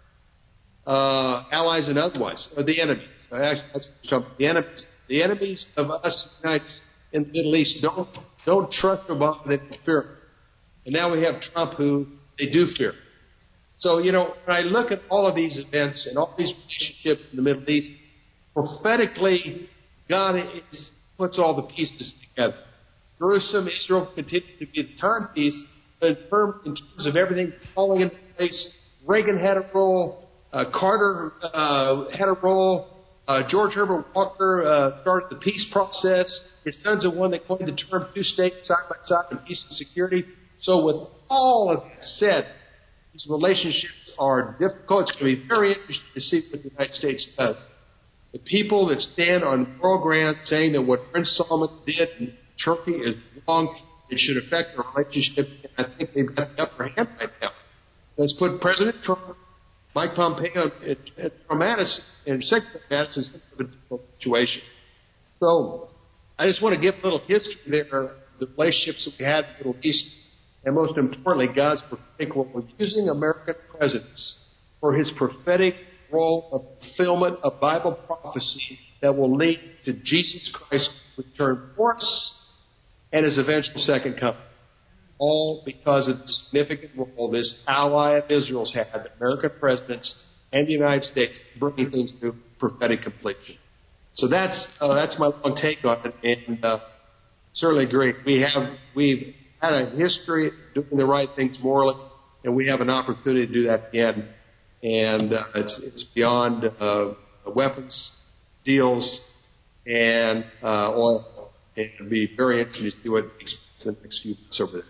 Speaker 2: Allies and otherwise, or the enemies. Actually, that's the enemies. The enemies of us in the Middle East don't trust Obama, they don't fear him. And now we have Trump, who they do fear. So, when I look at all of these events and all these relationships in the Middle East, prophetically, God puts all the pieces together. Jerusalem, Israel continue to be the timepiece, but in terms of everything falling into place, Reagan had a role, Carter had a role, George Herbert Walker started the peace process. His son's the one that coined the term two states side by side in peace and security. So with all of that said, these relationships are difficult. It's going to be very interesting to see what the United States does. The people that stand on moral ground saying that what Prince Solomon did in Turkey is wrong, it should affect our relationship, and I think they've got the upper hand right now. Let's put President Trump, Mike Pompeo, and Mattis, and Secretary Mattis in such a difficult situation. So I just want to give a little history there, the relationships that we had in the Middle East, and most importantly, God's prophetic role. We're using American presidents for his prophetic role of fulfillment of Bible prophecy that will lead to Jesus Christ's return for us and his eventual second coming. All because of the significant role this ally of Israel's had, the American presidents and the United States, bringing things to prophetic completion. So that's my long take on it, and certainly agree. We've had a history of doing the right things morally, and we have an opportunity to do that again. And it's beyond weapons, deals, and oil. And it'll be very interesting to see what takes place in the next few months over this.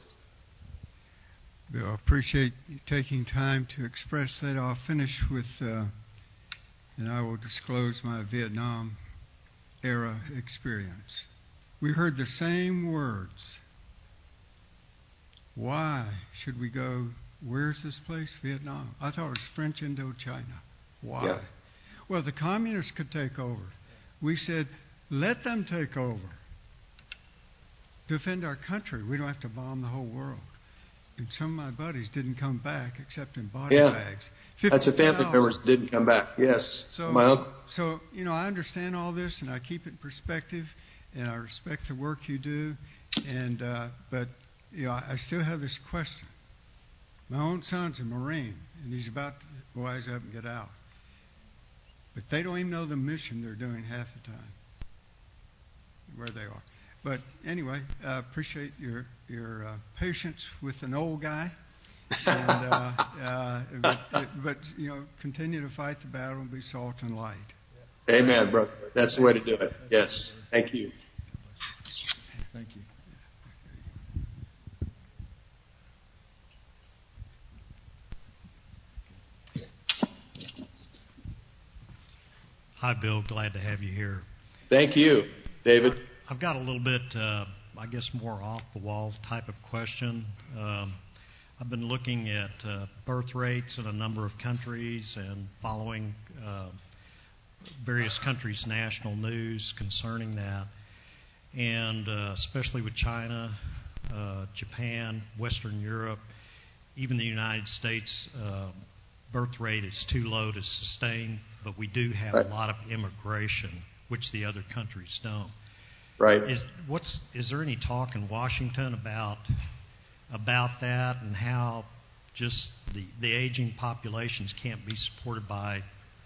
Speaker 12: Bill, I appreciate you taking time to express that. I'll finish with, and I will disclose my Vietnam era experience. We heard the same words. Why should we go? Where's this place? Vietnam. I thought it was French Indochina. Why?
Speaker 2: Yeah.
Speaker 12: Well, the communists could take over. We said, let them take over. Defend our country. We don't have to bomb the whole world. And some of my buddies didn't come back except in body bags.
Speaker 2: That's a family members that didn't come back. Yes.
Speaker 12: So,
Speaker 2: my uncle.
Speaker 12: So, I understand all this, and I keep it in perspective, and I respect the work you do. And but I still have this question. My own son's a Marine, and he's about to wise up and get out. But they don't even know the mission they're doing half the time, where they are. But anyway, I appreciate your patience with an old guy, and but continue to fight the battle and be salt and light.
Speaker 2: Amen, brother. That's the way to do it. Yes. Thank you.
Speaker 12: Thank you.
Speaker 13: Hi, Bill. Glad to have you here.
Speaker 2: Thank you, David.
Speaker 13: I've got a little bit, I guess, more off-the-wall type of question. I've been looking at birth rates in a number of countries and following various countries' national news concerning that, and especially with China, Japan, Western Europe, even the United States, birth rate is too low to sustain, but we do have a lot of immigration, which the other countries don't.
Speaker 2: Right.
Speaker 13: Is there any talk in Washington about that and how just the aging populations can't be supported by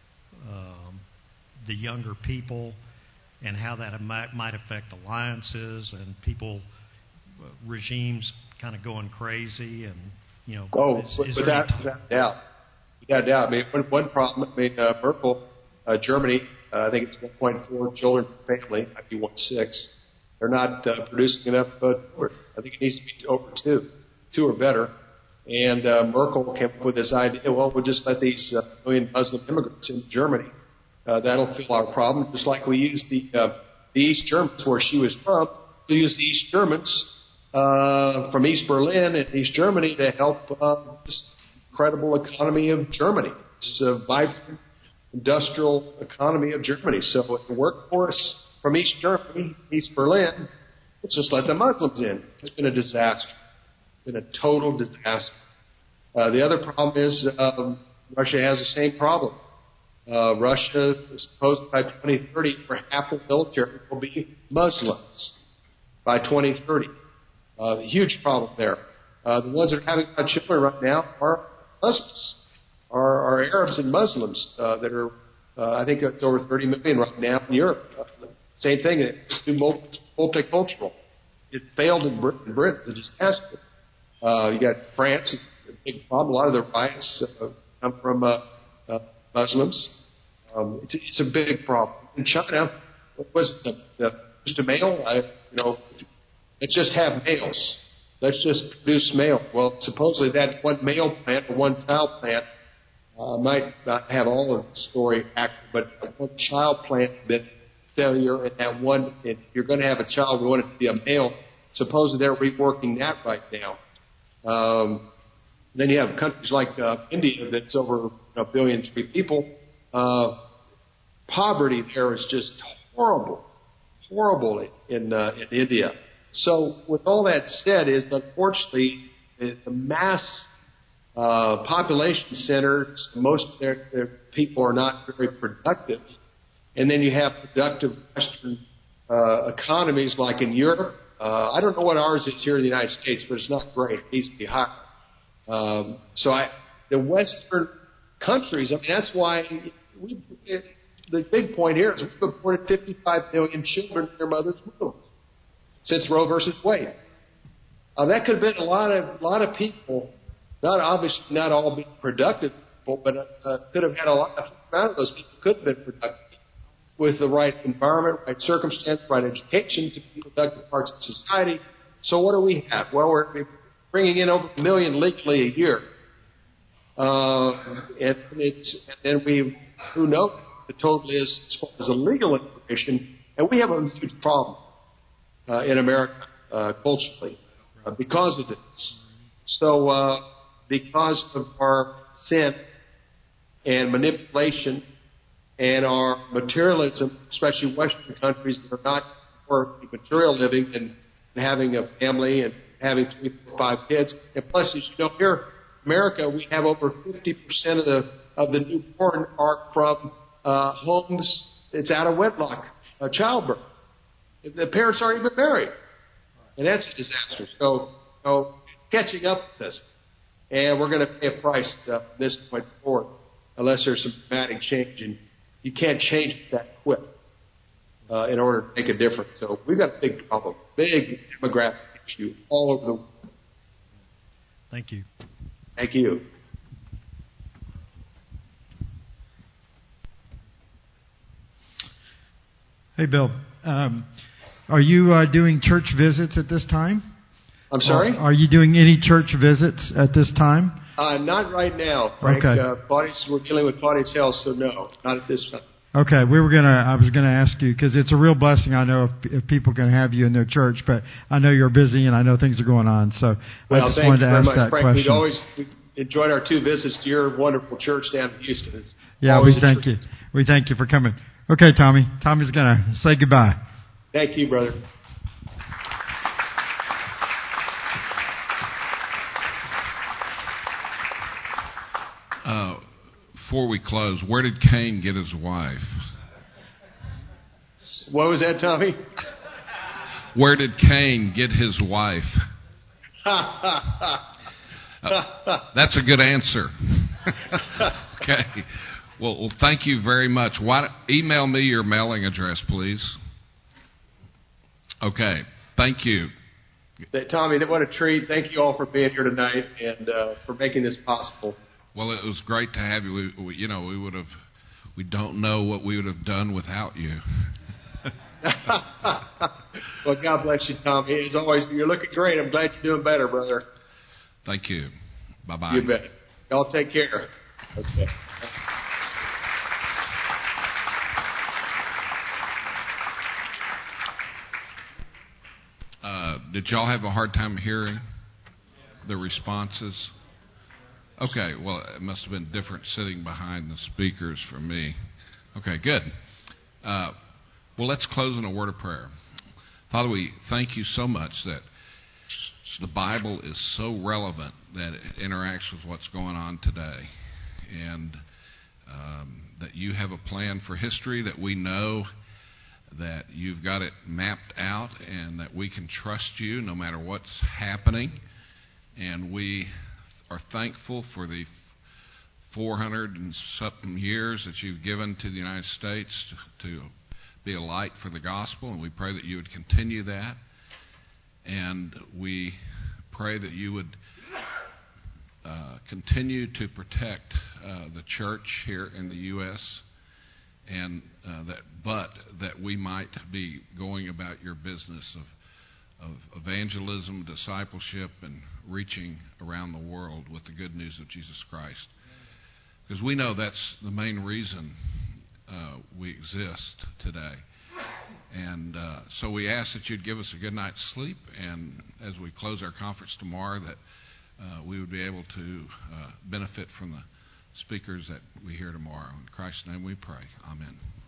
Speaker 13: the younger people, and how that might affect alliances and people, regimes kind of going crazy, and
Speaker 2: without doubt. Without doubt. I mean, one problem. I mean, Merkel, Germany. I think it's 1.4 children per family. Might be 1.6. They're not producing enough. I think it needs to be over 2. 2 or better. And Merkel came up with this idea. Well, we'll just let these million Muslim immigrants into Germany. That'll fill our problem. Just like we used the East Germans, where she was from. We used the East Germans from East Berlin and East Germany to help this incredible economy of Germany. It's vibrant industrial economy of Germany. So the workforce from East Germany, East Berlin, Let's just let the Muslims in. It's been a disaster. It's been a total disaster. The other problem is Russia has the same problem. Russia is supposed by 2030 for half the military will be Muslims by 2030. Huge problem there. The ones that are having our children right now are Muslims, are Arabs and Muslims that are, I think it's over 30 million right now in Europe. Same thing, it's multicultural. It failed in Britain. Britain's a disaster. You got France, it's a big problem. A lot of the riots come from Muslims. It's a big problem. In China, what was just a male? Let's just have males. Let's just produce male. Well, supposedly that one male plant or one child plant might not have all of the story accurate, but one child plant that failure, and that one, if you're going to have a child, we want it to be a male. Supposedly they're reworking that right now. Then you have countries like India that's over 1.3 billion people. Poverty there is just horrible in India. So with all that said, is unfortunately the mass population centers, most of their people are not very productive. And then you have productive Western economies like in Europe. I don't know what ours is here in the United States, but it's not great. It needs to be higher. The Western countries, I mean, that's why the big point here is we've aborted 55 million children in their mother's womb since Roe versus Wade. That could have been a lot of people, obviously not all being productive people, but could have had a lot of those people could have been productive with the right environment, right circumstance, right education to be productive parts of society. So what do we have? Well, we're bringing in over 1 million legally a year. Who knows what the total is as far as illegal immigration, and we have a huge problem in America culturally because of this. So because of our sin and manipulation and our materialism, especially Western countries that are not for material living and having a family and having 3, 4, 5 kids, and plus, as you know, here in America, we have over 50% of the newborn are from homes that's out of wedlock, childbirth. The parents aren't even married, and that's a disaster. So catching up with this, and we're going to pay a price from this point forward, unless there's some dramatic change, and you can't change it that quick in order to make a difference. So we've got a big problem, big demographic issue all over the world.
Speaker 13: Thank you.
Speaker 2: Thank you.
Speaker 7: Hey, Bill. Are you doing church visits at this time?
Speaker 2: I'm sorry?
Speaker 7: Are you doing any church visits at this time?
Speaker 2: Not right now, Frank.
Speaker 7: Okay.
Speaker 2: We're dealing with Claudia's health, so no, not at this time.
Speaker 7: Okay, I was gonna ask you because it's a real blessing. I know if people can have you in their church, but I know you're busy and I know things are going on. So I just wanted to ask that
Speaker 2: Frank,
Speaker 7: question.
Speaker 2: We enjoyed our 2 visits to your wonderful church down in Houston.
Speaker 7: We thank you. We thank you for coming. Okay, Tommy. Tommy's gonna say goodbye.
Speaker 2: Thank you, brother.
Speaker 1: Before we close, where did Cain get his wife?
Speaker 2: What was that, Tommy?
Speaker 1: Where did Cain get his wife? That's a good answer. Okay. Well, thank you very much. Email me your mailing address, please. Okay. Thank you.
Speaker 2: Tommy, what a treat. Thank you all for being here tonight and for making this possible.
Speaker 1: Well, it was great to have you. We don't know what we would have done without you.
Speaker 2: Well, God bless you, Tommy. As always, you're looking great. I'm glad you're doing better, brother.
Speaker 1: Thank you. Bye-bye.
Speaker 2: You bet. Y'all take care. Okay.
Speaker 1: Did y'all have a hard time hearing the responses? Okay, well, it must have been different sitting behind the speakers for me. Okay, good. Well, let's close in a word of prayer. Father, we thank you so much that the Bible is so relevant that it interacts with what's going on today. And that you have a plan for history, that we know that you've got it mapped out, and that we can trust you no matter what's happening. And we are thankful for the 400 and something years that you've given to the United States to be a light for the gospel, and we pray that you would continue that. And we pray that you would continue to protect the church here in the U.S., and that we might be going about your business of evangelism, discipleship, and reaching around the world with the good news of Jesus Christ. Because we know that's the main reason we exist today. And so we ask that you'd give us a good night's sleep, and as we close our conference tomorrow, that we would be able to benefit from the speakers that we hear tomorrow. In Christ's name we pray. Amen.